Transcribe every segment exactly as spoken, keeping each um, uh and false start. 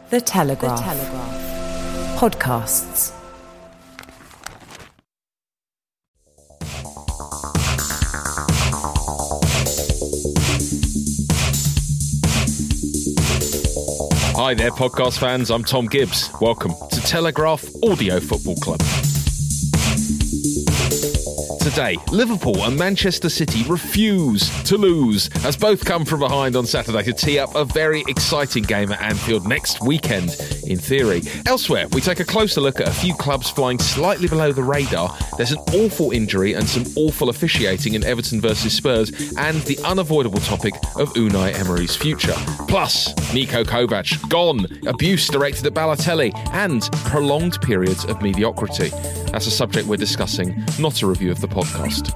The Telegraph. The Telegraph. Podcasts. Hi there, podcast fans. I'm Tom Gibbs. Welcome to Telegraph Audio Football Club. Today, Liverpool and Manchester City refuse to lose as both come from behind on Saturday to tee up a very exciting game at Anfield next weekend, in theory. Elsewhere, we take a closer look at a few clubs flying slightly below the radar. There's an awful injury and some awful officiating in Everton versus Spurs, and the unavoidable topic of Unai Emery's future. Plus, Niko Kovac, gone, abuse directed at Balotelli, and prolonged periods of mediocrity. That's a subject we're discussing, not a review of the podcast.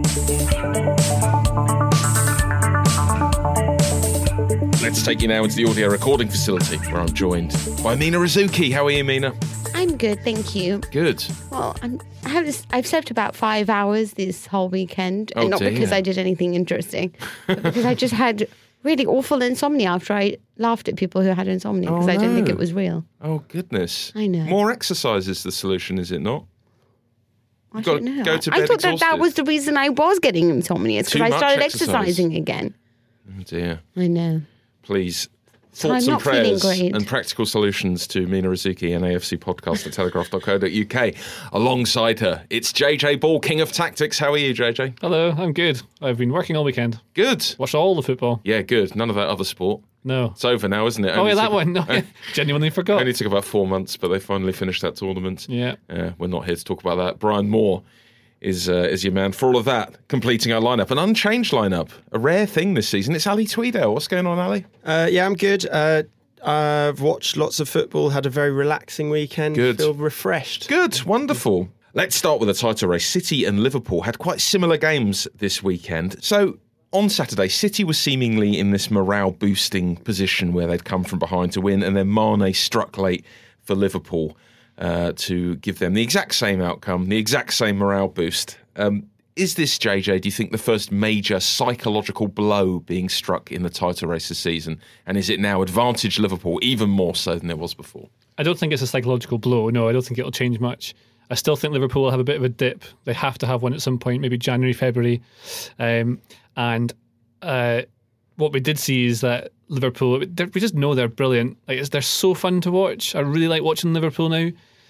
Let's take you now into the audio recording facility, where I'm joined by Mina Rzouki. How are you, Mina? I'm good, thank you. Good. Well, I'm, I have this, I've slept about five hours this whole weekend, Oh, and not dear. because I did anything interesting, but because I just had really awful insomnia after I laughed at people who had insomnia because Oh, I didn't think no. it was real. Oh, goodness. I know. More exercise is the solution, is it not? I You've got don't to know. go to I bed thought that that exhausted. was the reason I was getting insomnia. It's Too because I much started exercise. exercising again. Oh, dear. I know. Please, So thoughts I'm and not feeling prayers great. and practical solutions to Mina Rzouki and A F C podcast at telegraph dot co dot uk. Alongside her, it's J J Ball, King of Tactics. How are you, J J? Hello, I'm good. I've been working all weekend. Good. Watched all the football. Yeah, good. None of that other sport. No. It's over now, isn't it? Oh, Only yeah, that took- one. No, I genuinely forgot. Only took about four months, but they finally finished that tournament. Yeah. Uh, we're not here to talk about that. Brian Moore is uh, is your man for all of that, completing our lineup. An unchanged lineup, a rare thing this season. It's Ali Tweedale. What's going on, Ali? Uh, yeah, I'm good. Uh, I've watched lots of football, had a very relaxing weekend. Good. Feel refreshed. Good, wonderful. Let's start with the title race. City and Liverpool had quite similar games this weekend. So on Saturday, City was seemingly in this morale-boosting position where they'd come from behind to win, and then Mane struck late for Liverpool uh, to give them the exact same outcome, the exact same morale boost. Um, is this, J J, do you think, the first major psychological blow being struck in the title race this season? And is it now advantage Liverpool even more so than it was before? I don't think it's a psychological blow. No, I don't think it'll change much. I still think Liverpool will have a bit of a dip. They have to have one at some point, maybe January, February. Um, and uh, what we did see is that Liverpool, we just know they're brilliant. Like it's, they're so fun to watch. I really like watching Liverpool now.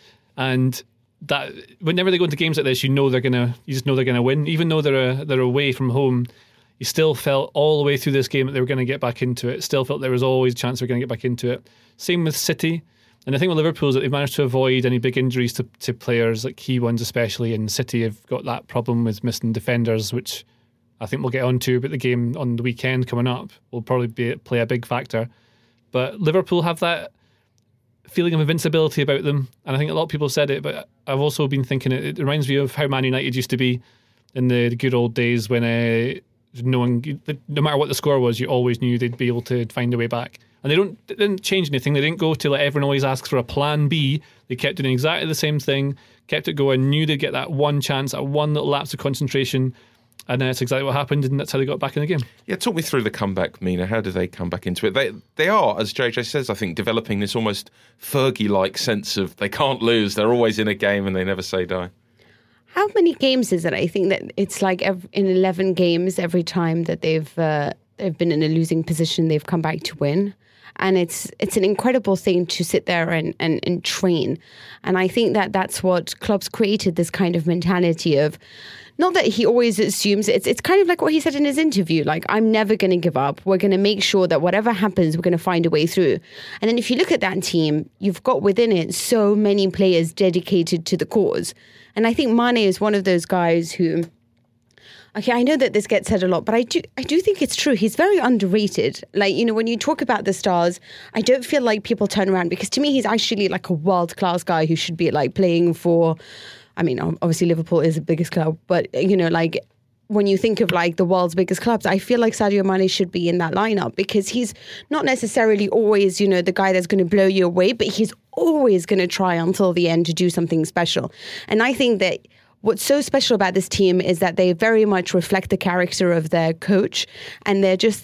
And that whenever they go into games like this, you know they're gonna, you just know they're gonna win. Even though they're a, they're away from home, you still felt all the way through this game that they were going to get back into it. Still felt there was always a chance they were going to get back into it. Same with City. And the thing with Liverpool is that they've managed to avoid any big injuries to, to players, like key ones especially. And City have got that problem with missing defenders, which I think we'll get on to. But the game on the weekend coming up will probably be, play a big factor. But Liverpool have that feeling of invincibility about them. And I think a lot of people said it, but I've also been thinking it, it reminds me of how Man United used to be in the, the good old days when uh, no one, no matter what the score was, you always knew they'd be able to find a way back. And they don't they didn't change anything. They didn't go to let everyone always asks for a plan B. They kept doing exactly the same thing, kept it going, knew they'd get that one chance, that one little lapse of concentration. And that's exactly what happened, and that's how they got back in the game. Yeah, talk me through the comeback, Mina. How do they come back into it? They they are, as J J says, I think, developing this almost Fergie-like sense of they can't lose. They're always in a game and they never say die. How many games is it? I think that it's like every, in eleven games, every time that they've uh, they've been in a losing position, they've come back to win. And it's it's an incredible thing to sit there and, and, and train. And I think that that's what Klopp's created, this kind of mentality of, not that he always assumes, it's it's kind of like what he said in his interview, like, I'm never going to give up. We're going to make sure that whatever happens, we're going to find a way through. And then if you look at that team, you've got within it so many players dedicated to the cause. And I think Mane is one of those guys who, okay, I know that this gets said a lot, but I do I do think it's true. He's very underrated. Like, you know, when you talk about the stars, I don't feel like people turn around, because to me, he's actually like a world-class guy who should be like playing for, I mean, obviously Liverpool is the biggest club, but, you know, like when you think of like the world's biggest clubs, I feel like Sadio Mane should be in that lineup, because he's not necessarily always, you know, the guy that's going to blow you away, but he's always going to try until the end to do something special. And I think that what's so special about this team is that they very much reflect the character of their coach, and they're just this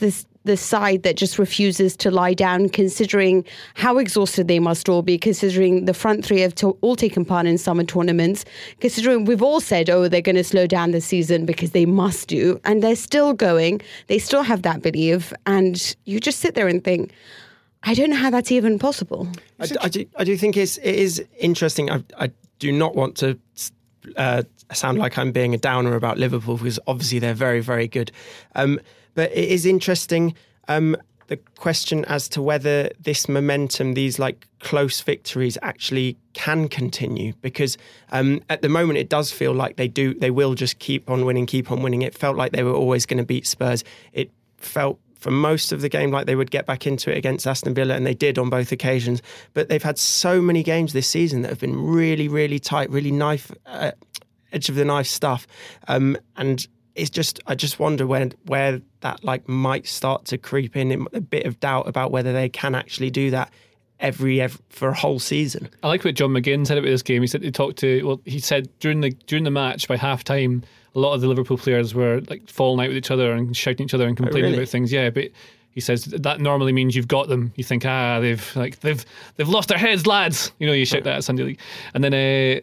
the side that just refuses to lie down, considering how exhausted they must all be, considering the front three have to, all taken part in summer tournaments, considering we've all said, oh, they're going to slow down this season because they must do, and they're still going. They still have that belief, and you just sit there and think, I don't know how that's even possible. I, I, do, I do think it's, it is interesting. I, I do not want to uh, sound like I'm being a downer about Liverpool, because obviously they're very, very good. Um, but it is interesting, um, the question as to whether this momentum, these like close victories actually can continue, because um, at the moment it does feel like they do, they will just keep on winning, keep on winning. It felt like they were always going to beat Spurs. It felt for most of the game like they would get back into it against Aston Villa, and they did on both occasions. But they've had so many games this season that have been really, really tight, really knife, uh, edge of the knife stuff. Um, and it's just, I just wonder where where that like might start to creep in, a bit of doubt about whether they can actually do that every, every for a whole season. I like what John McGinn said about this game. He said he talked to well, he said during the during the match by half time, a lot of the Liverpool players were like falling out with each other and shouting at each other and complaining oh, really? about things. Yeah, but he says that normally means you've got them. You think, ah, they've like they've they've lost their heads, lads. You know, you shout that at Sunday League, and then,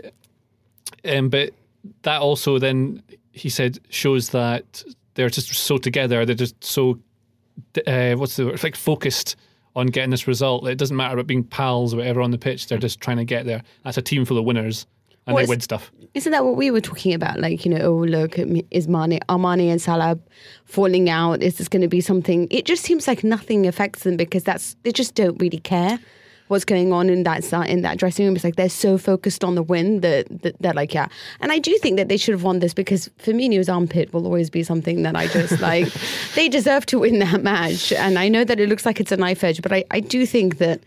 uh, um, but that also then he said shows that they're just so together. They're just so uh, what's the word? It's like focused on getting this result. That it doesn't matter about being pals or whatever on the pitch. They're just trying to get there. That's a team full of winners. And Well, they it's- win stuff. Isn't that what we were talking about? Like, you know, oh, look, is Mane, are Mane and Salah falling out? Is this going to be something? It just seems like nothing affects them, because that's they just don't really care what's going on in that si- in that dressing room. It's like they're so focused on the win that, that they're like, yeah. And I do think that they should have won this, because Firmino's armpit will always be something that I just like. They deserve to win that match. And I know that it looks like it's a knife edge, but I, I do think that,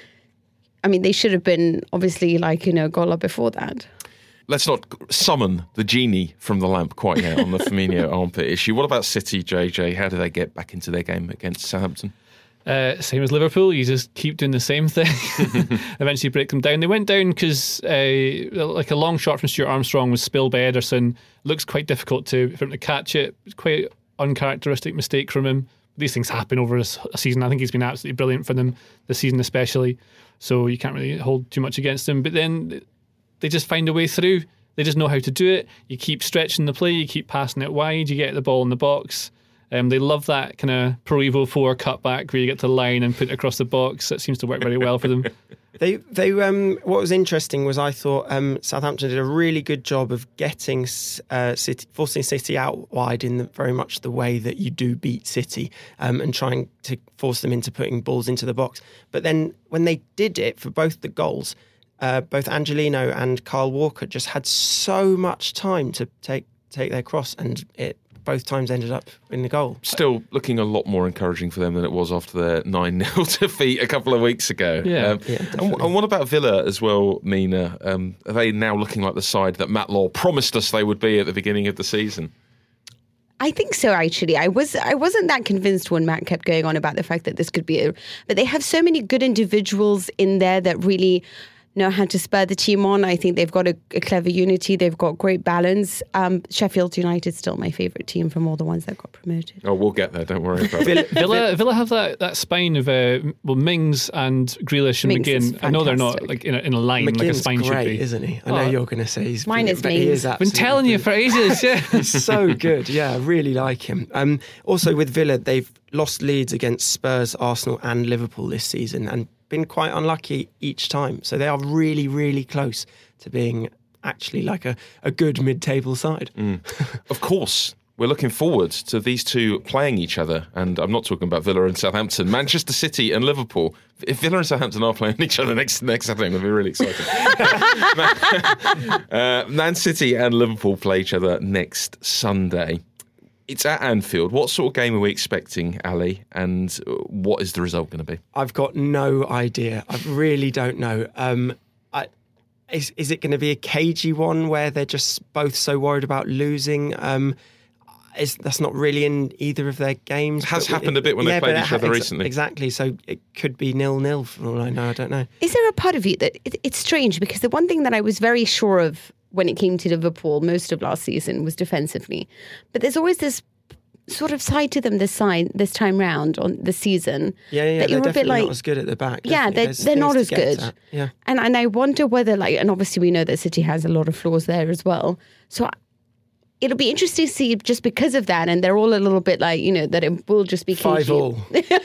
I mean, they should have been obviously like, you know, goal up before that. Let's not summon the genie from the lamp quite yet on the Firmino armpit issue. What about City, J J? How do they get back into their game against Southampton? Uh, same as Liverpool, you just keep doing the same thing. Eventually break them down. They went down because uh, like a long shot from Stuart Armstrong was spilled by Ederson. Looks quite difficult to for him to catch it. It's quite uncharacteristic mistake from him. These things happen over a, a season. I think he's been absolutely brilliant for them this season especially. So you can't really hold too much against him. But then they just find a way through. They just know how to do it. You keep stretching the play, you keep passing it wide, you get the ball in the box. Um, they love that kind of Pro Evo four cutback where you get to the line and put it across the box. That seems to work very well for them. They, they, um, what was interesting was I thought um, Southampton did a really good job of getting uh, City, forcing City out wide in the, very much the way that you do beat City, um, and trying to force them into putting balls into the box. But then when they did it for both the goals, uh, both Angelino and Kyle Walker just had so much time to take take their cross, and it both times ended up in the goal. Still looking a lot more encouraging for them than it was after their nine nil defeat a couple of weeks ago. Yeah. Um, Yeah, and, and what about Villa as well, Mina? Um, are they now looking like the side that Matt Law promised us they would be at the beginning of the season? I think so, actually. I was I wasn't that convinced when Matt kept going on about the fact that this could be a, but they have so many good individuals in there that really know how to spur the team on. I think they've got a, a clever unity. They've got great balance. Um, Sheffield United is still my favourite team from all the ones that got promoted. Oh, we'll get there. Don't worry about it. Villa, Villa, Villa have that, that spine of uh, well Mings and Grealish and Mings is McGinn. I know they're not fantastic. like in a, in a line like a McGinn's spine great, should be. isn't he? I know Oh. you're going to say he's Mine brilliant, is but he Mings. is Been absolutely telling you for brilliant. ages, yeah. He's so good. Yeah, I really like him. Um, also with Villa, they've lost leads against Spurs, Arsenal and Liverpool this season and been quite unlucky each time. So they are really, really close to being actually like a, a good mid-table side. Mm. Of course, we're looking forward to these two playing each other. And I'm not talking about Villa and Southampton. Manchester City and Liverpool. If Villa and Southampton are playing each other next next Saturday, I'm going to be really excited. uh, Man City and Liverpool play each other next Sunday. It's at Anfield. What sort of game are we expecting, Ali? And what is the result going to be? I've got no idea. I really don't know. Um, I, is, is it going to be a cagey one where they're just both so worried about losing? Um, is, that's not really in either of their games. It has but happened a bit when they yeah, played but each it- other ex- recently. Exactly. So it could be nil-nil for all I know. I don't know. Is there a part of you that it, it's strange, because the one thing that I was very sure of when it came to Liverpool most of last season was defensively, but there's always this sort of side to them this side this time round on the season. Yeah, yeah, that they're you're a bit definitely like, not as good at the back. yeah, definitely. they're There's they're things not to as get good. at. Yeah, And and I wonder whether like, and obviously we know that City has a lot of flaws there as well. So it'll be interesting to see just because of that, and they're all a little bit like, you know, that it will just be five all.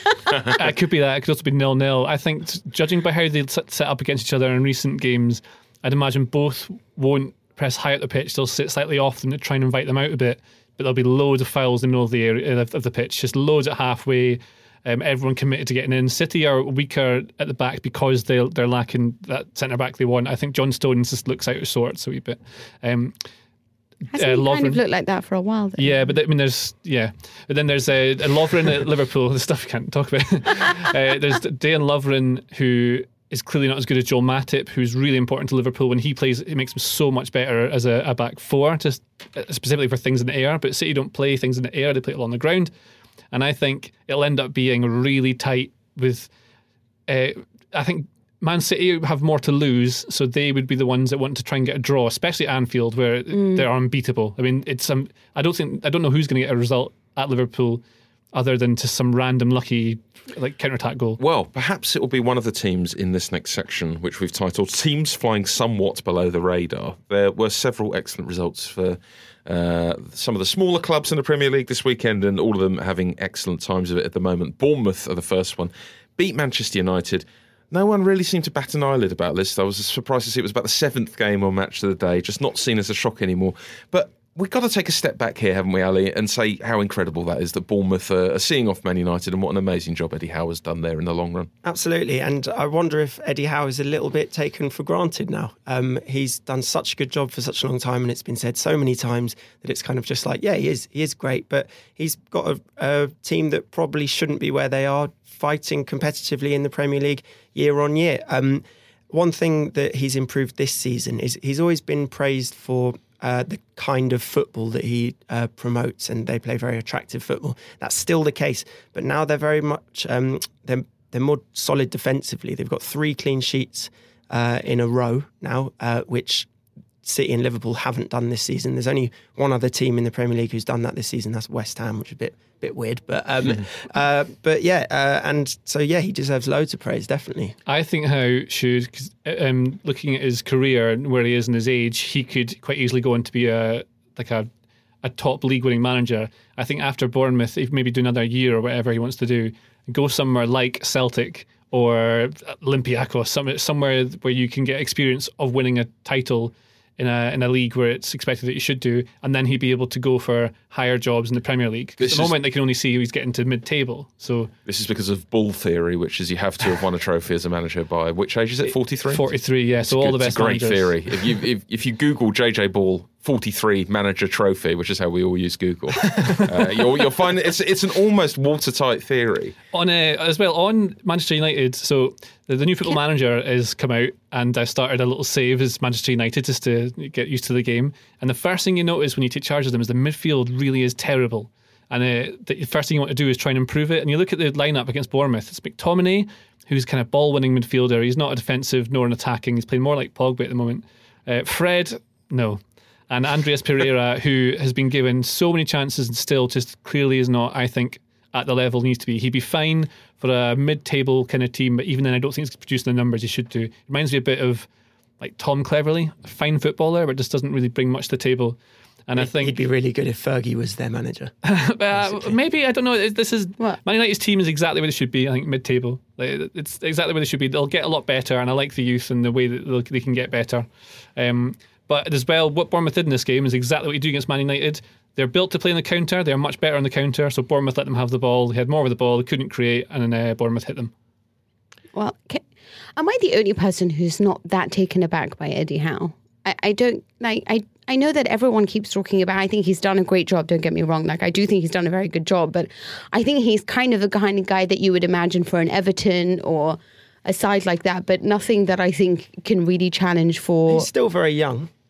It could be that. It could also be nil nil. I think, judging by how they set up against each other in recent games, I'd imagine both won't press high up the pitch. They'll sit slightly off them to try and invite them out a bit. But there'll be loads of fouls in the middle of the area of, of the pitch, just loads at halfway. Um, everyone committed to getting in. City are weaker at the back because they they're lacking that centre back they want. I think John Stones just looks out of sorts a wee bit. Um, Hasn't uh, he kind Lovren- of looked like that for a while? Though? Yeah, but I mean, there's yeah, but then there's uh, Lovren at Liverpool. The stuff we can't talk about. uh, there's Dejan Lovren, who is clearly not as good as Joel Matip, who's really important to Liverpool. When he plays, it makes him so much better as a, a back four, just specifically for things in the air. But City don't play things in the air; they play it along the ground. And I think it'll end up being really tight. With, uh, I think Man City have more to lose, so they would be the ones that want to try and get a draw, especially at Anfield, where mm. they're unbeatable. I mean, it's um, I don't think I don't know who's going to get a result at Liverpool, other than just some random lucky like counter-attack goal. Well, perhaps it will be one of the teams in this next section, which we've titled Teams Flying Somewhat Below the Radar. There were several excellent results for uh, some of the smaller clubs in the Premier League this weekend, and all of them having excellent times of it at the moment. Bournemouth are the first one. Beat Manchester United. No one really seemed to bat an eyelid about this. I was surprised to see it was about the seventh game or match of the day, just not seen as a shock anymore. But we've got to take a step back here, haven't we, Ali, and say how incredible that is that Bournemouth are seeing off Man United, and what an amazing job Eddie Howe has done there in the long run. Absolutely, and I wonder if Eddie Howe is a little bit taken for granted now. Um, he's done such a good job for such a long time, and it's been said so many times that it's kind of just like, yeah, he is, he is great, but he's got a, a team that probably shouldn't be where they are, fighting competitively in the Premier League year on year. Um, one thing that he's improved this season is he's always been praised for Uh, the kind of football that he uh, promotes, and they play very attractive football. That's still the case, but now they're very much um, they're they're more solid defensively. They've got three clean sheets uh, in a row now, uh, which City and Liverpool haven't done this season. There's only one other team in the Premier League who's done that this season. That's West Ham, which is a bit bit weird, but um, uh, but yeah, uh, and so yeah, he deserves loads of praise, definitely. I think Howe should, cause, um, looking at his career and where he is in his age, he could quite easily go on to be a like a a top league winning manager. I think after Bournemouth, if maybe do another year or whatever he wants to do, go somewhere like Celtic or Olympiacos, somewhere somewhere where you can get experience of winning a title in a in a league where it's expected that you should do, and then he'd be able to go for higher jobs in the Premier League. At the moment, they can only see who's getting to mid-table. So this is because of bull theory, which is you have to have won a trophy as a manager by which age is it? forty-three. forty-three, yeah. So it's all good. the best It's a great managers. theory. If you if, if you Google J J Ball forty-three manager trophy, which is how we all use Google, uh, you'll, you'll find it's it's an almost watertight theory. On uh, as well on Manchester United, so the, the new football manager has come out, and I started a little save as Manchester United just to get used to the game. And the first thing you notice when you take charge of them is the midfield really is terrible. And uh, the first thing you want to do is try and improve it. And you look at the lineup against Bournemouth. It's McTominay, who's kind of ball-winning midfielder. He's not a defensive nor an attacking. He's playing more like Pogba at the moment. Uh, Fred, no. And Andreas Pereira, who has been given so many chances and still just clearly is not, I think, at the level he needs to be. He'd be fine for a mid-table kind of team, but even then I don't think he's producing the numbers he should do. It reminds me a bit of like Tom Cleverley, a fine footballer, but just doesn't really bring much to the table. And I think he'd be really good if Fergie was their manager. uh, maybe, I don't know. This is What? Man United's team is exactly where they should be. I think mid-table. Like, it's exactly where they should be. They'll get a lot better, and I like the youth and the way that they'll- they can get better. Um, but as well, what Bournemouth did in this game is exactly what you do against Man United. They're built to play on the counter. They're much better on the counter. So Bournemouth let them have the ball. They had more of the ball. They couldn't create, and then uh, Bournemouth hit them. Well, ca- am I the only person who's not that taken aback by Eddie Howe? I, I don't like. I I know that everyone keeps talking about. I think he's done a great job. Don't get me wrong. Like I do think he's done a very good job. But I think he's kind of the kind of guy that you would imagine for an Everton or a side like that. But nothing that I think can really challenge for. He's still very young.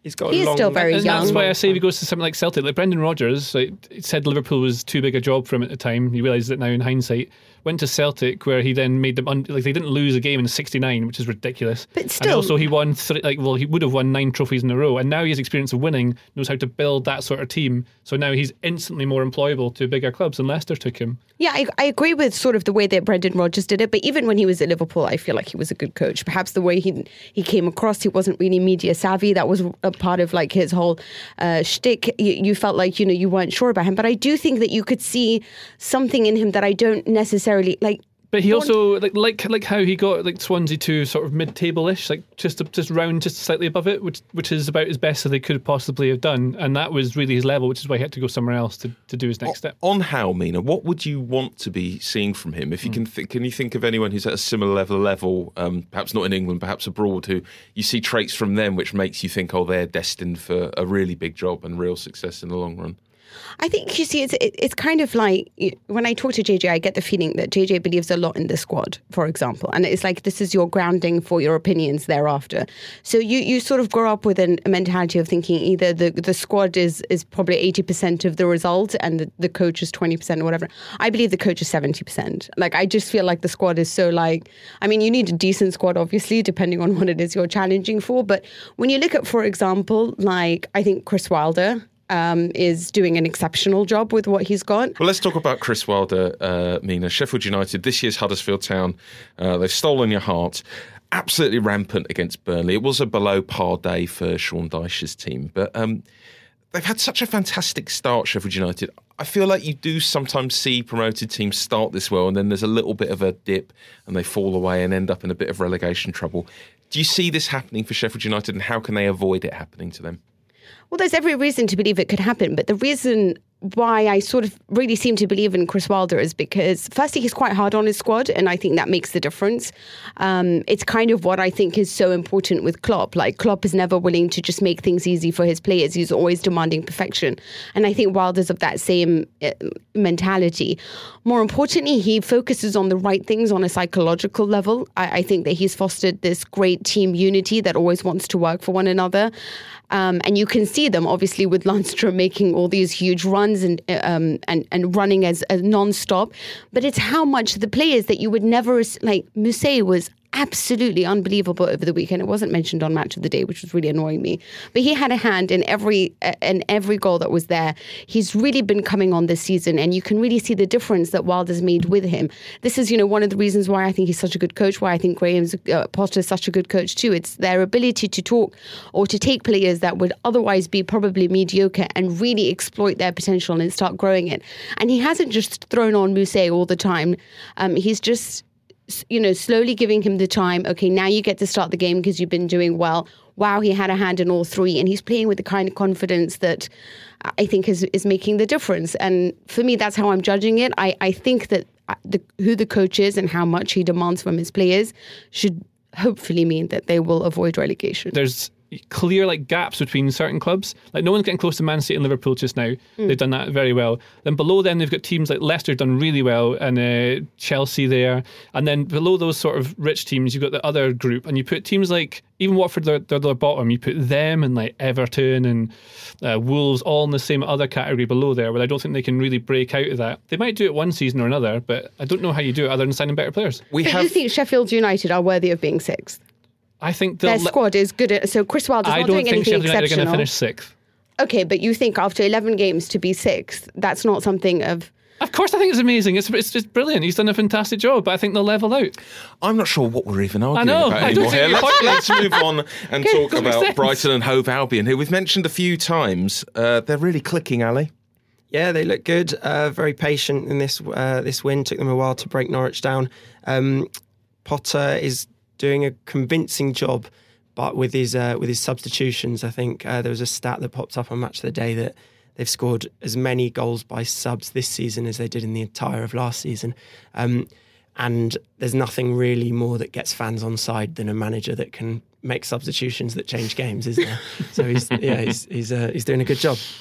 he's got He a is long, still very and young. that's why I say if he goes to something like Celtic, like Brendan Rodgers, like, said Liverpool was too big a job for him at the time. He realises it now in hindsight. Went to Celtic, where he then made them un- like they didn't lose a game in sixty-nine, which is ridiculous. But and still- also he won three, like well he would have won nine trophies in a row, and now he has experience of winning, knows how to build that sort of team. So now he's instantly more employable to bigger clubs than Leicester took him. Yeah, I, I agree with sort of the way that Brendan Rodgers did it. But even when he was at Liverpool, I feel like he was a good coach. Perhaps the way he he came across, he wasn't really media savvy. That was a part of like his whole uh, shtick. You, you felt like, you know, you weren't sure about him. But I do think that you could see something in him that I don't necessarily like. But he also like like like how he got like Swansea to sort of mid-table-ish, like just just round, just slightly above it, which which is about as best as they could possibly have done, and that was really his level, which is why he had to go somewhere else to, to do his next step. On Howe, Mina, what would you want to be seeing from him? If you can, th- can you think of anyone who's at a similar level, level, um, perhaps not in England, perhaps abroad, who you see traits from them which makes you think, oh, they're destined for a really big job and real success in the long run? I think, you see, it's it, it's kind of like when I talk to J J, I get the feeling that J J believes a lot in the squad, for example. And it's like this is your grounding for your opinions thereafter. So you, you sort of grow up with an, a mentality of thinking either the, the squad is, is probably eighty percent of the result and the, the coach is twenty percent or whatever. I believe the coach is seventy percent. Like, I just feel like the squad is so like, I mean, you need a decent squad, obviously, depending on what it is you're challenging for. But when you look at, for example, like, I think Chris Wilder, Um, is doing an exceptional job with what he's got. Well, let's talk about Chris Wilder, uh, Mina. Sheffield United, this year's Huddersfield Town, uh, they've stolen your heart. Absolutely rampant against Burnley. It was a below par day for Sean Dyche's team, but um, they've had such a fantastic start, Sheffield United. I feel like you do sometimes see promoted teams start this well and then there's a little bit of a dip and they fall away and end up in a bit of relegation trouble. Do you see this happening for Sheffield United, and how can they avoid it happening to them? Well, there's every reason to believe it could happen, but the reason why I sort of really seem to believe in Chris Wilder is because, firstly, he's quite hard on his squad, and I think that makes the difference. Um, it's kind of what I think is so important with Klopp. Like, Klopp is never willing to just make things easy for his players. He's always demanding perfection. And I think Wilder's of that same uh, mentality. More importantly, he focuses on the right things on a psychological level. I, I think that he's fostered this great team unity that always wants to work for one another. Um, and you can see them, obviously, with Lundstrom making all these huge runs and um, and, and running as, as non-stop. But it's how much the players that you would never, like, Mousset was absolutely unbelievable over the weekend. It wasn't mentioned on Match of the Day, which was really annoying me. But he had a hand in every in every goal that was there. He's really been coming on this season, and you can really see the difference that Wilder's made with him. This is, you know, one of the reasons why I think he's such a good coach, why I think Graham's uh, Potter is such a good coach too. It's their ability to talk or to take players that would otherwise be probably mediocre and really exploit their potential and start growing it. And he hasn't just thrown on Mousset all the time. Um, he's just, you know, slowly giving him the time. Okay, now you get to start the game because you've been doing well. Wow, he had a hand in all three, and he's playing with the kind of confidence that I think is is making the difference. And for me, that's how I'm judging it. I, I think that the, who the coach is and how much he demands from his players should hopefully mean that they will avoid relegation. There's clear like gaps between certain clubs. Like, no one's getting close to Man City and Liverpool just now. Mm. They've done that very well. Then below them, they've got teams like Leicester done really well, and uh, Chelsea there. And then below those sort of rich teams, you've got the other group, and you put teams like, even Watford, they're, they're the bottom. You put them and like Everton and uh, Wolves all in the same other category below there, where I don't think they can really break out of that. They might do it one season or another, but I don't know how you do it other than signing better players. We so have. You think Sheffield United are worthy of being sixth? I think their squad is good. At, so Chris Wilder's I not don't doing think anything Sheffield United are going exceptional. to finish sixth. Okay, but you think after eleven games to be sixth, that's not something of... Of course, I think it's amazing. It's it's just brilliant. He's done a fantastic job, but I think they'll level out. I'm not sure what we're even arguing I know, about I anymore don't here. think Let's, let's move on and talk That makes about sense. Brighton and Hove Albion, who we've mentioned a few times. Uh, they're really clicking, Ali. Yeah, they look good. Uh, very patient in this uh, this win. Took them a while to break Norwich down. Um, Potter is doing a convincing job, but with his uh, with his substitutions, I think uh, there was a stat that popped up on Match of the Day that they've scored as many goals by subs this season as they did in the entire of last season. Um, and there's nothing really more that gets fans on side than a manager that can make substitutions that change games, is there? So he's yeah he's he's, uh, he's doing a good job.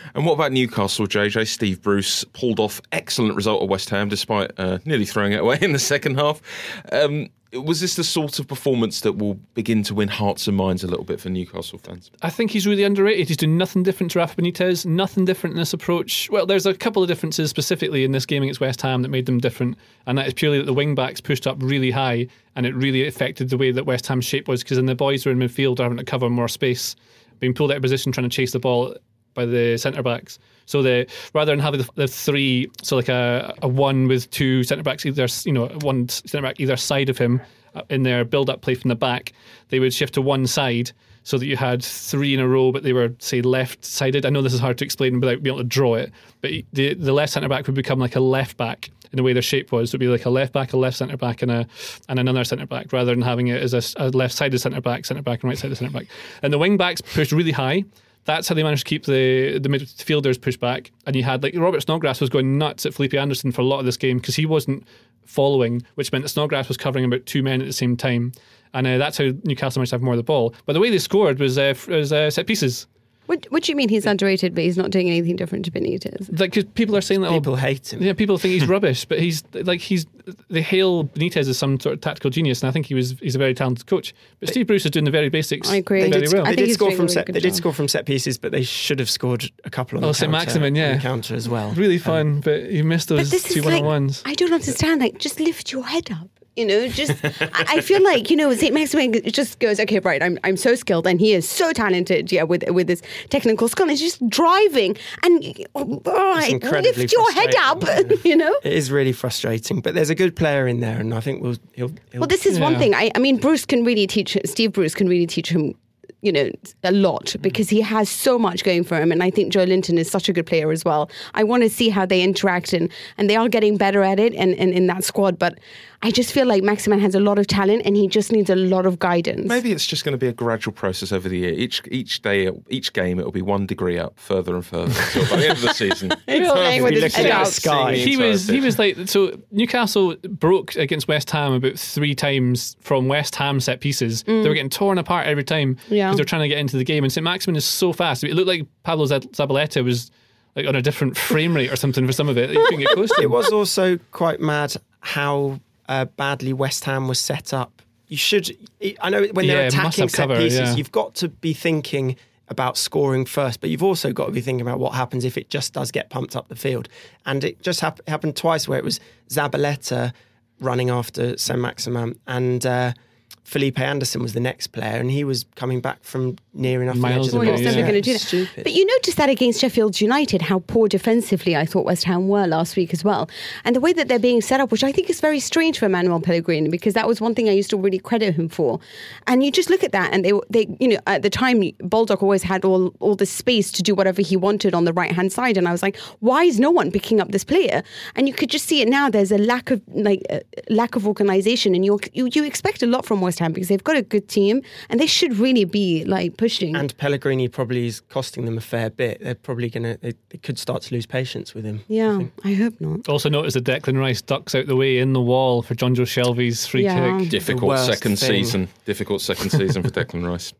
And what about Newcastle, J J? Steve Bruce pulled off excellent result at West Ham despite uh, nearly throwing it away in the second half. Um, was this the sort of performance that will begin to win hearts and minds a little bit for Newcastle fans? I think he's really underrated. He's doing nothing different to Rafa Benitez, nothing different in this approach. Well, there's a couple of differences specifically in this game against West Ham that made them different, and that is purely that the wing-backs pushed up really high, and it really affected the way that West Ham's shape was, because then the boys were in midfield having to cover more space, being pulled out of position trying to chase the ball by the centre-backs. So the rather than having the, the three, so like a, a one with two centre-backs, either, you know, one centre-back either side of him in their build-up play from the back, they would shift to one side so that you had three in a row, but they were, say, left-sided. I know this is hard to explain without being able to draw it, but the the left centre-back would become like a left-back in the way their shape was. So it would be like a left-back, a left centre-back, and a and another centre-back, rather than having it as a, a left-sided centre-back, centre-back, and right-sided centre-back. And the wing-backs pushed really high. That's how they managed to keep the the midfielders pushed back. And you had, like, Robert Snodgrass was going nuts at Felipe Anderson for a lot of this game because he wasn't following, which meant that Snodgrass was covering about two men at the same time. And uh, that's how Newcastle managed to have more of the ball. But the way they scored was, uh, was uh, set pieces. What, what do you mean he's underrated, but he's not doing anything different to Benitez? Like, cause people are saying that People oh, hate him. Yeah, people think he's rubbish, but he's like he's they hail Benitez as some sort of tactical genius, and I think he was he's a very talented coach. But Steve Bruce is doing the very basics. I agree. very They did, well. I they think did he's score doing a from really set. good They did job. score from set pieces, but they should have scored a couple on Oh, the Saint counter, Maximin, yeah. on the counter as well. Really fun, but he missed But those this two is like, one-on-ones. I don't understand. Like, just lift your head up. You know, just I I feel like, you know, Saint Maximin just goes, okay, right, I'm I'm so skilled, and he is so talented, yeah, with with his technical skill. He's just driving and oh, oh, incredibly lift your head up, frustrating. you know. It is really frustrating, but there's a good player in there, and I think we'll. He'll, he'll Well, this is one Yeah. thing. I, I mean, Bruce can really teach. Steve Bruce can really teach him, you know, a lot because he has so much going for him. And I think Joe Linton is such a good player as well. I want to see how they interact, and, and they are getting better at it and, and in that squad. But I just feel like Maximin has a lot of talent and he just needs a lot of guidance. Maybe it's just going to be a gradual process over the year. Each each day, each game, it'll be one degree up, further and further. So by the end of the season, He's playing with If you his look head at up. the sky, He was he was like so Newcastle broke against West Ham about three times from West Ham set pieces. They were getting torn apart every time because Yeah. they're trying to get into the game. And Saint Maximin is so fast. It looked like Pablo Zab- Zabaleta was like on a different frame rate or something for some of it. You couldn't get close to It him. was also quite mad how uh, badly West Ham was set up. You should. I know when they're Yeah, must attacking have set cover, pieces, yeah. you've got to be thinking about scoring first, but you've also got to be thinking about what happens if it just does get pumped up the field. And it just hap- happened twice where it was Zabaleta running after Saint Maximin and uh, Felipe Anderson was the next player, and he was coming back from near enough Miles the edge Well, of he the was Yeah. never going to do that. Stupid. But you noticed that against Sheffield United, how poor defensively I thought West Ham were last week as well. And the way that they're being set up, which I think is very strange for Emmanuel Pellegrini, because that was one thing I used to really credit him for. And you just look at that, and they, they, you know, at the time, Baldock always had all, all the space to do whatever he wanted on the right-hand side. And I was like, why is no one picking up this player? And you could just see it now. There's a lack of, like, uh, lack of organisation. And you, you you expect a lot from West Ham because they've got a good team, and they should really be, like, pushing. And Pellegrini probably is costing them a fair bit. They're probably going to, they, they could start to lose patience with him. yeah, I hope not. Also notice that Declan Rice ducks out the way in the wall for John Joe Shelby's free Yeah. kick. difficult worst second thing. season. Difficult second season for Declan Rice.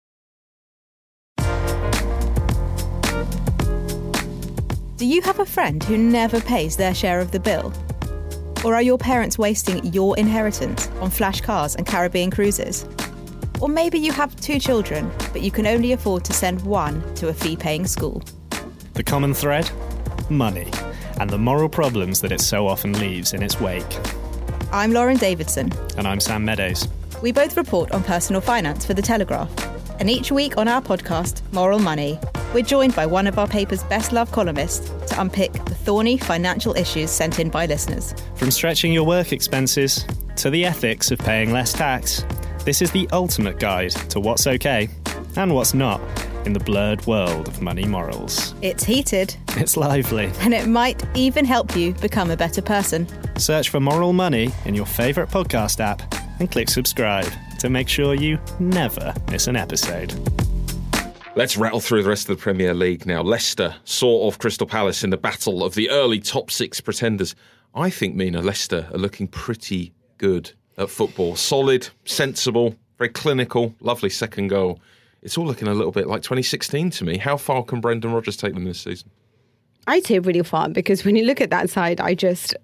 Do you have a friend who never pays their share of the bill? Or are your parents wasting your inheritance on flash cars and Caribbean cruises? Or maybe you have two children, but you can only afford to send one to a fee-paying school. The common thread? Money, and the moral problems that it so often leaves in its wake. I'm Lauren Davidson. And I'm Sam Meadows. We both report on personal finance for The Telegraph. And each week on our podcast, Moral Money, we're joined by one of our paper's best-loved columnists to unpick the thorny financial issues sent in by listeners. From stretching your work expenses to the ethics of paying less tax, this is the ultimate guide to what's okay and what's not in the blurred world of money morals. It's heated, It's lively. and it might even help you become a better person. Search for Moral Money in your favourite podcast app and click subscribe to make sure you never miss an episode. Let's rattle through the rest of the Premier League now. Leicester saw off Crystal Palace in the battle of the early top six pretenders. I think, Mina, Leicester are looking pretty good at football. Solid, sensible, very clinical, lovely second goal it's all looking a little bit like twenty sixteen to me. How far can Brendan Rodgers take them this season? I'd say really far, because when you look at that side, I just,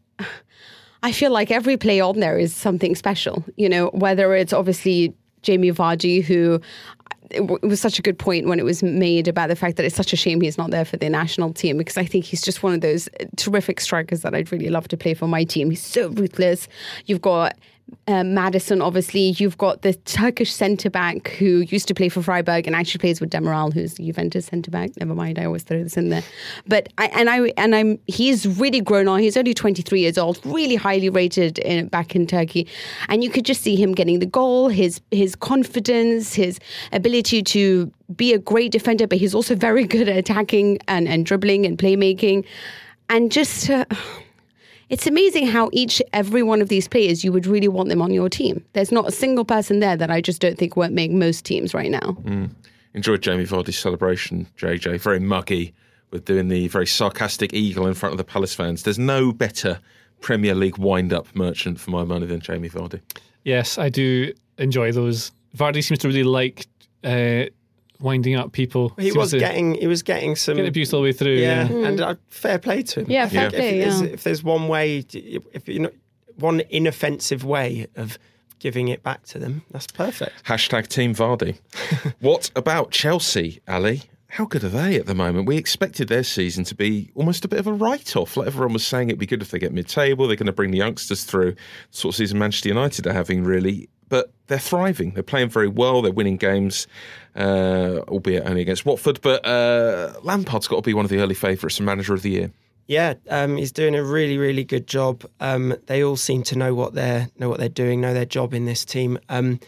I feel like every player on there is something special. You know, whether it's obviously Jamie Vardy, who, it was such a good point when it was made about the fact that it's such a shame he's not there for the national team, because I think he's just one of those terrific strikers that I'd really love to play for my team. He's so ruthless. You've got Um, Madison, obviously. You've got the Turkish centre-back who used to play for Freiburg and actually plays with Demiral, who's the Juventus centre-back. Never mind, I always throw this in there. But I, and I and I'm he's really grown on. He's only twenty-three years old, really highly rated in, back in Turkey, and you could just see him getting the goal, his his confidence, his ability to be a great defender, but he's also very good at attacking and, and dribbling and playmaking, and just. Uh, It's amazing how each, every one of these players, you would really want them on your team. There's not a single person there that I just don't think won't make most teams right now. Mm. Enjoyed Jamie Vardy's celebration, J J. Very muggy with doing the very sarcastic eagle in front of the Palace fans. There's no better Premier League wind-up merchant for my money than Jamie Vardy. Yes, I do enjoy those. Vardy seems to really like uh, winding up people. He was getting he was getting some getting abuse all the way through. Yeah, yeah. Mm. and uh, fair play to him. Yeah, fair yeah. play. If, Yeah. if there's one way, to, if you know, one inoffensive way of giving it back to them, that's perfect. Hashtag Team Vardy. What about Chelsea, Ali? How good are they at the moment? We expected their season to be almost a bit of a write-off. Like everyone was saying, it'd be good if they get mid-table. They're going to bring the youngsters through. The sort of season Manchester United are having, really. But they're thriving. They're playing very well. They're winning games, uh, albeit only against Watford. But uh, Lampard's got to be one of the early favourites and manager of the year. Yeah, um, he's doing a really, really good job. Um, they all seem to know what they're know what they're doing, know their job in this team, um,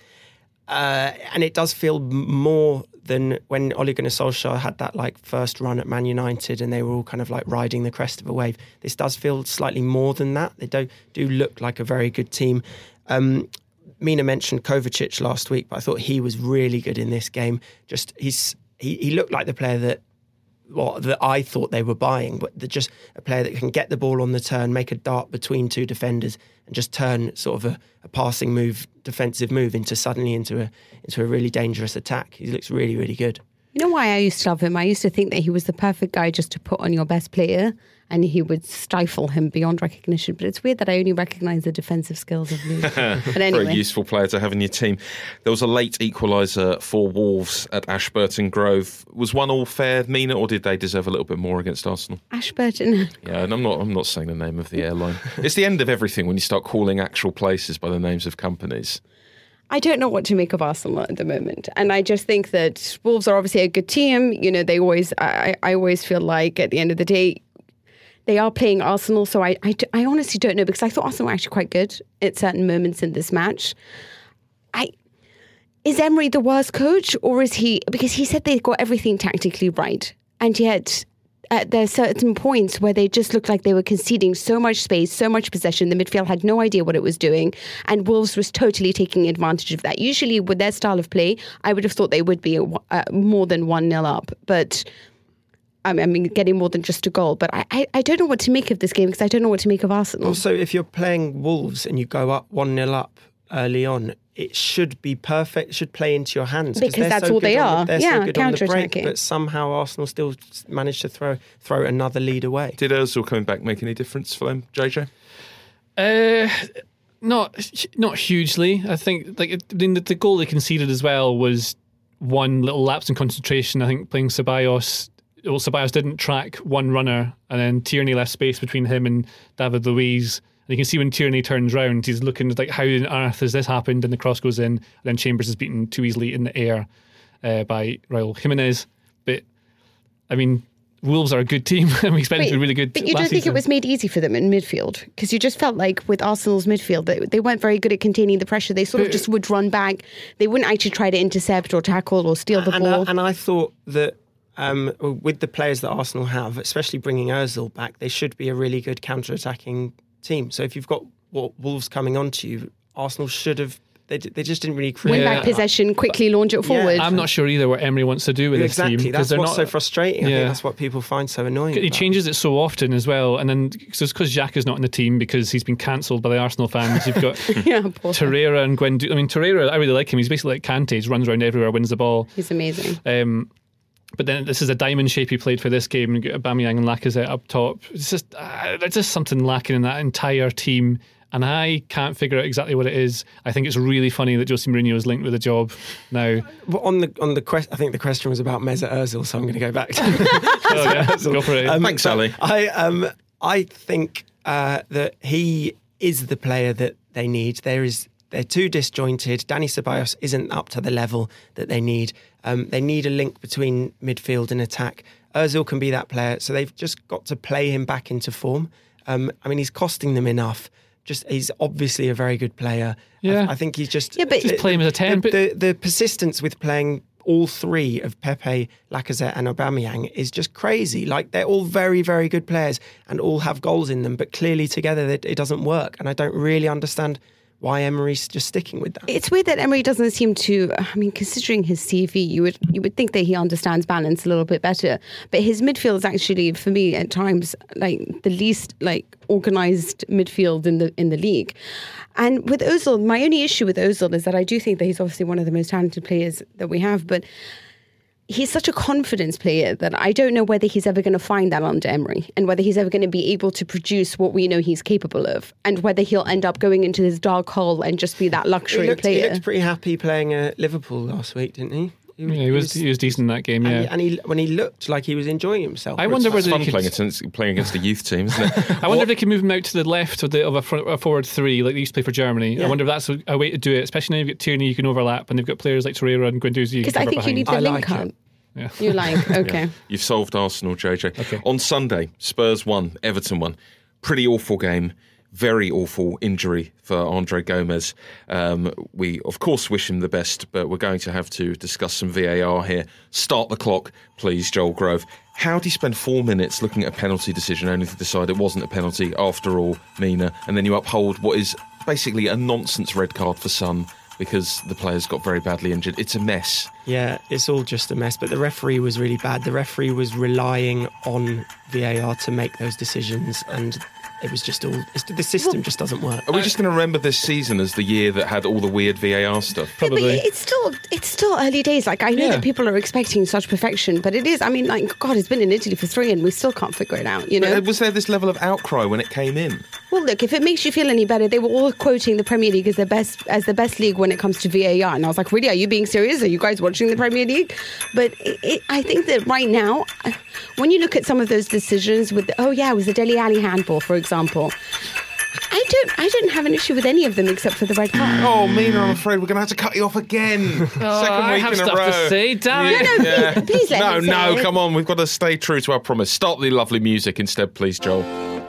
uh, and it does feel more than when Ole Gunnar Solskjaer had that like first run at Man United, and they were all kind of like riding the crest of a wave. This does feel slightly more than that. They do do look like a very good team. Um, Mina mentioned Kovacic last week, but I thought he was really good in this game. Just he's he, he looked like the player that. Well, that I thought they were buying, but they're just a player that can get the ball on the turn, make a dart between two defenders, and just turn sort of a, a passing move, defensive move into suddenly into a into a really dangerous attack. He looks really, really good. You know why I used to love him? I used to think that he was the perfect guy just to put on your best player, and he would stifle him beyond recognition. But it's weird that I only recognise the defensive skills of Luke. But anyway. Very useful player to have in your team. There was a late equaliser for Wolves at Ashburton Grove. Was one all fair, Mina, or did they deserve a little bit more against Arsenal? Ashburton. Yeah, and I'm not I'm not saying the name of the airline. It's the end of everything when you start calling actual places by the names of companies. I don't know what to make of Arsenal at the moment. And I just think that Wolves are obviously a good team. You know, they always, I, I always feel like at the end of the day, they are playing Arsenal. So I, I, I honestly don't know, because I thought Arsenal were actually quite good at certain moments in this match. I Is Emery the worst coach, or is he, because he said they got everything tactically right. And yet Uh, there are certain points where they just looked like they were conceding so much space, so much possession. The midfield had no idea what it was doing, and Wolves was totally taking advantage of that. Usually with their style of play, I would have thought they would be a, uh, more than one nil up, but I mean, getting more than just a goal. But I, I, I don't know what to make of this game, because I don't know what to make of Arsenal. Also, if you're playing Wolves and you go up one nil up early on, it should be perfect. It should play into your hands, because they're that's so all good they on are. The, they're Yeah, so good on the break, counter-attacking. but somehow Arsenal still managed to throw throw another lead away. Did Ozil coming back make any difference for them, J J? Uh, not not hugely. I think like I mean, the, the goal they conceded as well was one little lapse in concentration. I think playing Ceballos. Well, Ceballos didn't track one runner, and then Tierney left space between him and David Luiz. And you can see when Tierney turns round, he's looking like, how on earth has this happened? And the cross goes in, and then Chambers is beaten too easily in the air uh, by Raul Jimenez. But I mean, Wolves are a good team, and we expect them to be really good. But you last don't think season. it was made easy for them in midfield? Because you just felt like with Arsenal's midfield, they, they weren't very good at containing the pressure. They sort but, of just would run back. They wouldn't actually try to intercept or tackle or steal the and ball. I, and I thought that um, with the players that Arsenal have, especially bringing Ozil back, they should be a really good counter-attacking team. So if you've got what Wolves coming onto you, Arsenal should have they they just didn't really create. Win Yeah. back possession, quickly launch it forward. I'm not sure either what Emery wants to do with Exactly, this team that's they're what's not so frustrating. I Yeah. think that's what people find so annoying. He about changes it so often as well, and then so it's because Xhaka's not in the team because he's been cancelled by the Arsenal fans. You've got yeah, poor thing. Torreira and Guendouzi. I mean, Torreira, I really like him. He's basically like Kante. He runs around everywhere, wins the ball. He's amazing. Um, but then this is a diamond shape he played for this game. You get Aubameyang and Lacazette up top. It's just uh, there's just something lacking in that entire team, and I can't figure out exactly what it is. I think it's really funny that Jose Mourinho is linked with a job now. Well, on the on the quest, I think the question was about Mesut Ozil, so I'm going to go back to Oh, yeah. Go for it. Um, Thanks, but Ali. I um I think uh, that he is the player that they need. There is they're too disjointed. Dani Ceballos isn't up to the level that they need. Um, they need a link between midfield and attack. Ozil can be that player, so they've just got to play him back into form. Um, I mean, he's costing them enough. Just he's obviously a very good player. Yeah. I, I think he's just Yeah, but- Just play him as a ten, The, but- the, the persistence with playing all three of Pepe, Lacazette and Aubameyang is just crazy. Like they're all very, very good players and all have goals in them, but clearly together it, it doesn't work. And I don't really understand why Emery's just sticking with that. It's weird that Emery doesn't seem to. I mean, considering his C V, you would you would think that he understands balance a little bit better. But his midfield is actually, for me, at times like the least like organised midfield in the in the league. And with Ozil, my only issue with Ozil is that I do think that he's obviously one of the most talented players that we have, but he's such a confidence player that I don't know whether he's ever going to find that under Emery and whether he's ever going to be able to produce what we know he's capable of and whether he'll end up going into this dark hole and just be that He luxury looked, he player. looked pretty happy playing at Liverpool last week, didn't he? He, Yeah, he was he was decent in that game. and, Yeah, he, and he when he looked like he was enjoying himself. I wonder It's whether fun they could, playing against, playing against a youth team, isn't it? I wonder if they can move him out to the left of, the, of a, front, a forward three like they used to play for Germany. Yeah. I wonder if that's a, a way to do it, especially now you've got Tierney, you can overlap, and they've got players like Torreira and Guendouzi. you can Because I cover think you behind. need the I link like up. it. Yeah. You like, okay. Yeah. You've solved Arsenal, J J. Okay. On Sunday, Spurs won, Everton won. Pretty awful game. Very awful injury for Andre Gomez. Um, we, of course, wish him the best, but we're going to have to discuss some V A R here. Start the clock, please, Joel Grove. How do you spend four minutes looking at a penalty decision only to decide it wasn't a penalty after all, Mina, and then you uphold what is basically a nonsense red card for Son because the players got very badly injured? It's a mess. Yeah, it's all just a mess. But the referee was really bad. The referee was relying on V A R to make those decisions, and it was just all. It's, the system just doesn't work. Are we just going to remember this season as the year that had all the weird V A R stuff? Yeah, Probably. but it's still it's still early days. Like I know Yeah. that people are expecting such perfection, but it is. I mean, like God, it's been in Italy for three, and we still can't figure it out. You know. Was there this level of outcry when it came in? Well, look, if it makes you feel any better, they were all quoting the Premier League as the best as the best league when it comes to V A R, and I was like, really? Are you being serious? Are you guys watching the Premier League? But it, it, I think that right now, when you look at some of those decisions with, oh yeah, it was the Dele Alli handball, for example. I don't, I don't have an issue with any of them except for the red card. Oh, Mina, I'm afraid we're going to have to cut you off again. Second I week have in a stuff to row. say, damn it. No, no, Yeah. please, please let no, me say no, it. come on. We've got to stay true to our promise. Start the lovely music instead, please, Joel.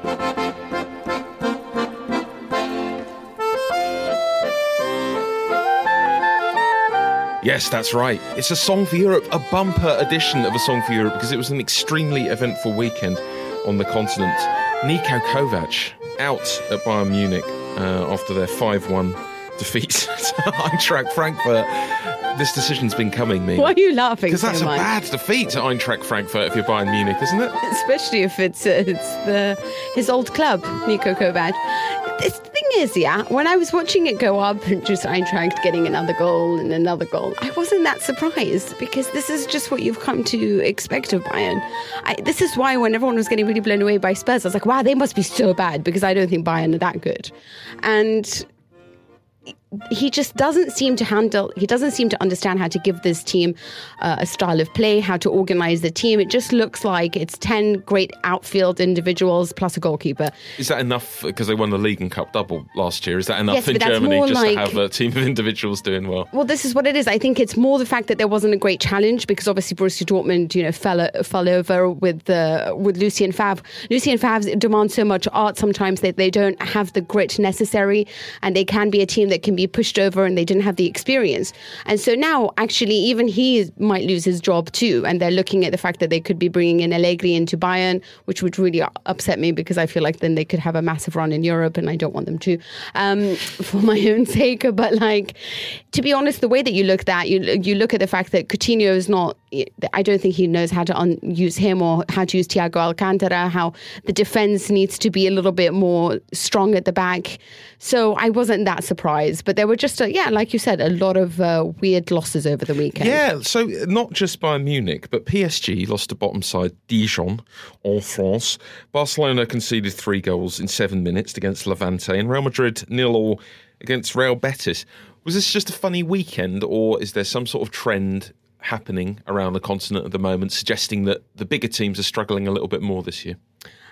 Yes, that's right. It's a Song for Europe, a bumper edition of a Song for Europe, because it was an extremely eventful weekend on the continent. Niko Kovac out at Bayern Munich uh, after their five one defeat to Eintracht Frankfurt. This decision's been coming, me. Why are you laughing Because so that's a much? bad defeat to Eintracht Frankfurt if you're Bayern Munich, isn't it? Especially if it's uh, it's the his old club, Niko Kovac. This thing is, yeah, when I was watching it go up and just Eintracht getting another goal and another goal, I wasn't that surprised because this is just what you've come to expect of Bayern. I, this is why when everyone was getting really blown away by Spurs, I was like, wow, they must be so bad because I don't think Bayern are that good. And he just doesn't seem to handle, he doesn't seem to understand how to give this team uh, a style of play, how to organise the team. It just looks like it's ten great outfield individuals plus a goalkeeper. Is that enough, because they won the league and cup double last year, is that enough Yes, in but that's Germany more just like- to have a team of individuals doing well? Well, this is what it is. I think it's more the fact that there wasn't a great challenge because obviously Borussia Dortmund, you know, fell fell over with uh, with Lucien Favre. Lucien Favre demands so much art sometimes that they don't have the grit necessary, and they can be a team that can be be pushed over and they didn't have the experience. And so now, actually, even he might lose his job too. And they're looking at the fact that they could be bringing in Allegri into Bayern, which would really upset me because I feel like then they could have a massive run in Europe and I don't want them to, um, for my own sake. But like, to be honest, the way that you look at that, you, you look at the fact that Coutinho is not, I don't think he knows how to un- use him or how to use Thiago Alcantara, how the defense needs to be a little bit more strong at the back. So I wasn't that surprised. But there were just, a, yeah, like you said, a lot of uh, weird losses over the weekend. Yeah, so not just Bayern Munich, but P S G lost to bottom side Dijon en France. Barcelona conceded three goals in seven minutes against Levante, and Real Madrid nil all against Real Betis. Was this just a funny weekend, or is there some sort of trend happening around the continent at the moment suggesting that the bigger teams are struggling a little bit more this year?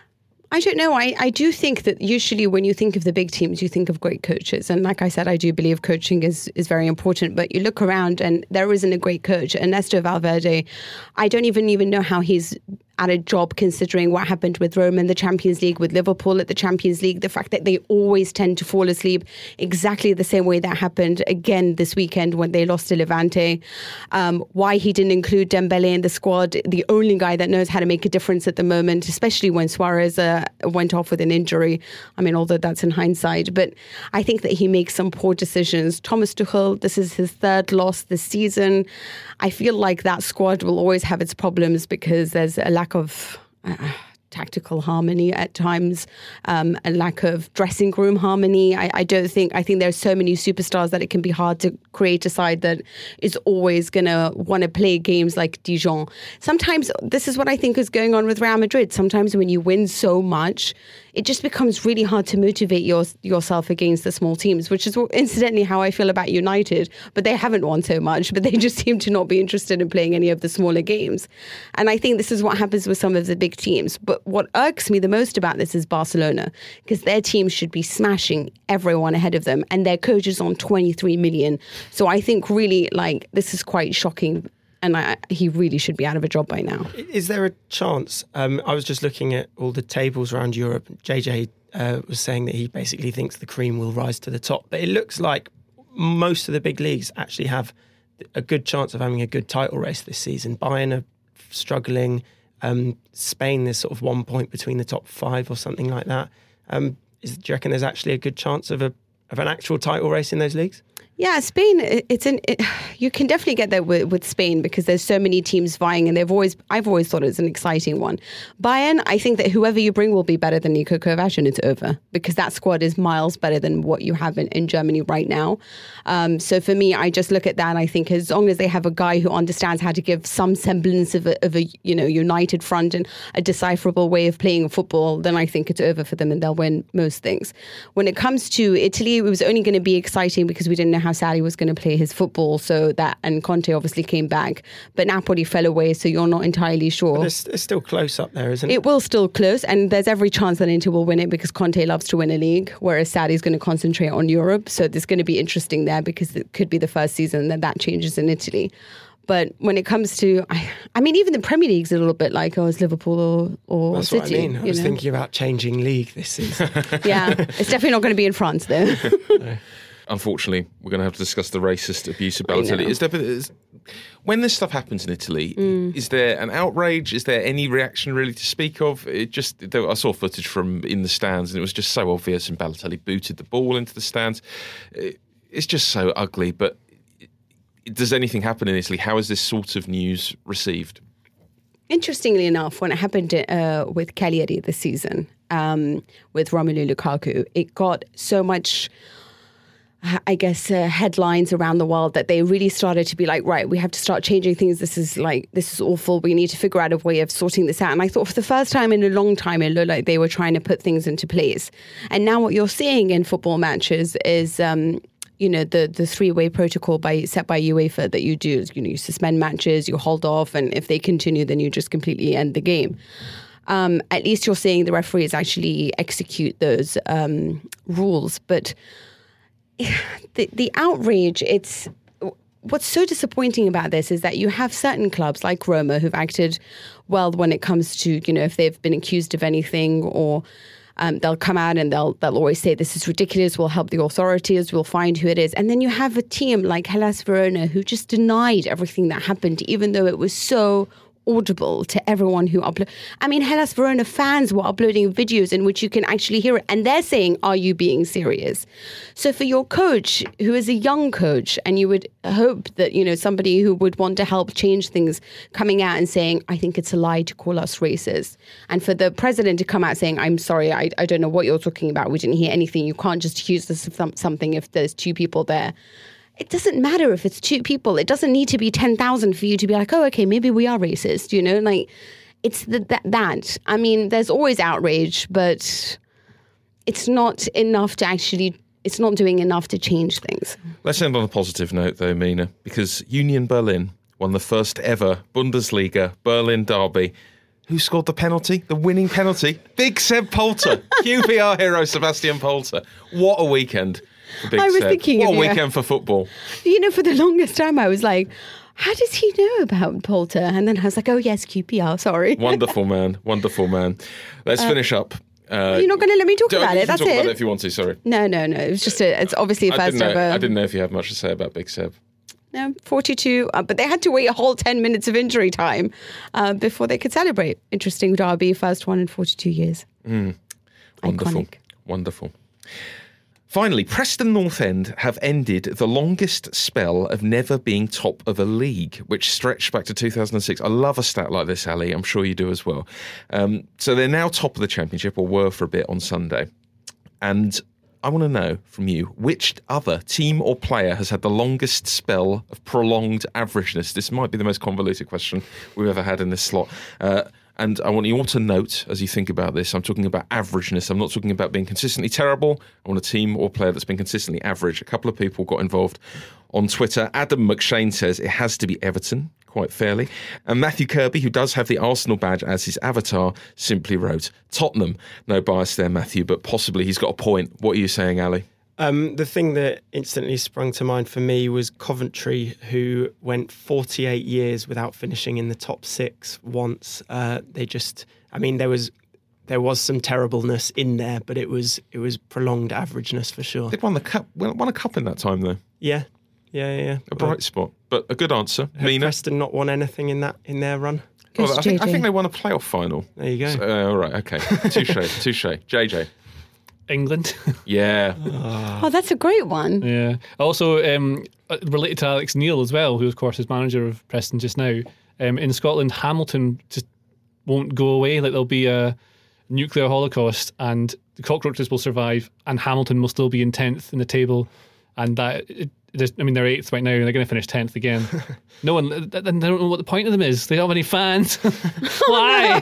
I don't know. I, I do think that usually when you think of the big teams, you think of great coaches. And like I said, I do believe coaching is, is very important. But you look around and there isn't a great coach. Ernesto Valverde, I don't even even know how he's at a job considering what happened with Roma in the Champions League, with Liverpool at the Champions League, the fact that they always tend to fall asleep exactly the same way that happened again this weekend when they lost to Levante. Um, why he didn't include Dembele in the squad, the only guy that knows how to make a difference at the moment, especially when Suarez uh, went off with an injury. I mean, although that's in hindsight, but I think that he makes some poor decisions. Thomas Tuchel, this is his third loss this season. I feel like that squad will always have its problems because there's a lack of uh, tactical harmony at times, um, a lack of dressing room harmony. I, I don't think, I think there's so many superstars that it can be hard to create a side that is always going to want to play games like Dijon. Sometimes this is what I think is going on with Real Madrid. Sometimes when you win so much, it just becomes really hard to motivate your, yourself against the small teams, which is incidentally how I feel about United. But they haven't won so much, but they just seem to not be interested in playing any of the smaller games. And I think this is what happens with some of the big teams. But what irks me the most about this is Barcelona, because their team should be smashing everyone ahead of them, and their coach is on twenty-three million. So I think really, like, this is quite shocking. And I, he really should be out of a job by now. Is there a chance? Um, I was just looking at all the tables around Europe. J J uh, was saying that he basically thinks the cream will rise to the top. But it looks like most of the big leagues actually have a good chance of having a good title race this season. Bayern are struggling. Um, Spain, there's sort of one point between the top five or something like that. Um, is, do you reckon there's actually a good chance of a of an actual title race in those leagues? Yeah, Spain, it's an, it, you can definitely get there with, with Spain because there's so many teams vying and they've always, I've always thought it's an exciting one. Bayern, I think that whoever you bring will be better than Niko Kovac and it's over because that squad is miles better than what you have in, in Germany right now. Um, so for me, I just look at that and I think as long as they have a guy who understands how to give some semblance of a, of a you know, united front and a decipherable way of playing football, then I think it's over for them and they'll win most things. When it comes to Italy, it was only going to be exciting because we didn't know how Sarri was going to play his football, so that and Conte obviously came back, but Napoli fell away, so you're not entirely sure. But it's, it's still close up there, isn't it? It will still close, and there's every chance that Inter will win it because Conte loves to win a league, whereas Sarri's going to concentrate on Europe. So there's going to be interesting there because it could be the first season that that changes in Italy. But when it comes to, I, I mean, even the Premier League's a little bit like, oh, it's Liverpool or, or That's City. That's what I mean. I was know? thinking about changing league this season. Yeah, it's definitely not going to be in France, though. No. Unfortunately, we're going to have to discuss the racist abuse of Balotelli. Is there, is, when this stuff happens in Italy, mm. is there an outrage? Is there any reaction really to speak of? It just there, I saw footage from in the stands, and it was just so obvious. And Balotelli booted the ball into the stands. It, it's just so ugly. But it, does anything happen in Italy? How is this sort of news received? Interestingly enough, when it happened uh, with Cagliari this season, um, with Romelu Lukaku, it got so much, I guess, uh, headlines around the world that they really started to be like, right, we have to start changing things. This is like, this is awful. We need to figure out a way of sorting this out. And I thought for the first time in a long time, it looked like they were trying to put things into place. And now what you're seeing in football matches is, um, you know, the, the three-way protocol by set by UEFA that you do is, you know, you suspend matches, you hold off, and if they continue, then you just completely end the game. Um, at least you're seeing the referees actually execute those um, rules. But the the outrage, it's what's so disappointing about this is that you have certain clubs like Roma who've acted well when it comes to, you know, if they've been accused of anything or Um, they'll come out and they'll they'll always say this is ridiculous. We'll help the authorities. We'll find who it is. And then you have a team like Hellas Verona who just denied everything that happened, even though it was so audible to everyone who upload. I mean, Hellas Verona fans were uploading videos in which you can actually hear it, and they're saying, "Are you being serious?" So for your coach, who is a young coach, and you would hope that, you know, somebody who would want to help change things, coming out and saying, "I think it's a lie to call us racist," and for the president to come out saying, "I'm sorry, I, I don't know what you're talking about. We didn't hear anything. You can't just accuse us of something if there's two people there." It doesn't matter if it's two people. It doesn't need to be ten thousand for you to be like, oh, okay, maybe we are racist, you know? Like, it's the, that, that. I mean, there's always outrage, but it's not enough to actually, it's not doing enough to change things. Let's end on a positive note, though, Mina, because Union Berlin won the first ever Bundesliga Berlin derby. Who scored the penalty? The winning penalty? Big Seb Polter. Q P R hero Sebastian Polter. What a weekend. Big I was Seb. thinking what of a you. weekend for football. You know, for the longest time, I was like, how does he know about Polter? And then I was like, oh, yes, Q P R, sorry. Wonderful man. Wonderful man. Let's uh, finish up. Uh, you're not going to let me talk about you it. can That's talk it. About it if you want to, sorry. No, no, no. It was just a, it's obviously a I first didn't know, ever. I didn't know if you had much to say about Big Seb. No, forty-two. Uh, but they had to wait a whole ten minutes of injury time uh, before they could celebrate. Interesting derby, first one in forty-two years. Mm. Wonderful. Iconic. Wonderful. Finally, Preston North End have ended the longest spell of never being top of a league, which stretched back to two thousand six. I love a stat like this, Ali. I'm sure you do as well. Um, so they're now top of the Championship, or were for a bit on Sunday. And I want to know from you, which other team or player has had the longest spell of prolonged averageness? This might be the most convoluted question we've ever had in this slot. Uh, And I want you all to note, as you think about this, I'm talking about averageness. I'm not talking about being consistently terrible. I want a team or player that's been consistently average. A couple of people got involved on Twitter. Adam McShane says it has to be Everton, quite fairly. And Matthew Kirby, who does have the Arsenal badge as his avatar, simply wrote Tottenham. No bias there, Matthew, but possibly he's got a point. What are you saying, Ali? Um, the thing that instantly sprung to mind for me was Coventry, who went forty-eight years without finishing in the top six once. Uh, they just, I mean, there was there was some terribleness in there, but it was it was prolonged averageness for sure. They won the cup, won a cup in that time, though. Yeah, yeah, yeah. A bright well, spot, but a good answer. Have Mina? Preston not won anything in that in their run? Well, I, think, I think they won a playoff final. There you go. So, uh, all right, okay. Touche, touche. J J. England. Yeah. Oh, that's a great one. Yeah. Also, um, related to Alex Neil as well, who of course is manager of Preston just now. Um, in Scotland, Hamilton just won't go away. Like there'll be a nuclear holocaust, and the cockroaches will survive, and Hamilton will still be in tenth in the table, and that. It, it, I mean, they're eighth right now, and they're going to finish tenth again. No one. They don't know what the point of them is. They don't have any fans. Why?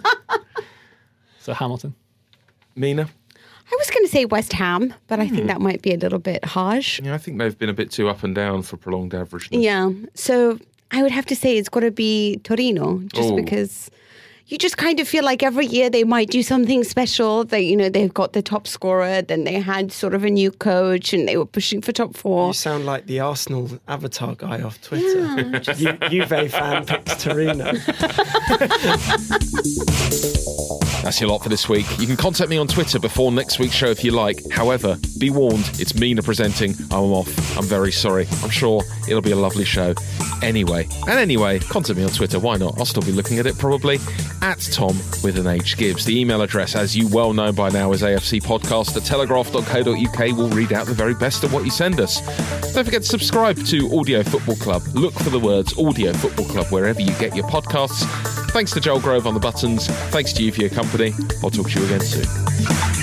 So Hamilton. Mina. I was going to say West Ham, but I think that might be a little bit harsh. Yeah, I think they've been a bit too up and down for prolonged averageness. Yeah. So I would have to say it's got to be Torino, just Ooh. because you just kind of feel like every year they might do something special. They, you know, they've got the top scorer, then they had sort of a new coach and they were pushing for top four. You sound like the Arsenal avatar guy off Twitter. Yeah, just... you, Juve fan picks Torino. That's your lot for this week. You can contact me on Twitter before next week's show if you like. However, be warned, it's Mina presenting. I'm off. I'm very sorry. I'm sure it'll be a lovely show. Anyway, and anyway, contact me on Twitter. Why not? I'll still be looking at it probably. At Tom with an H Gibbs. The email address, as you well know by now, is A F C podcast at telegraph dot co dot uk. We'll read out the very best of what you send us. Don't forget to subscribe to Audio Football Club. Look for the words Audio Football Club wherever you get your podcasts. Thanks to Joel Grove on the buttons. Thanks to you for your company. I'll talk to you again soon.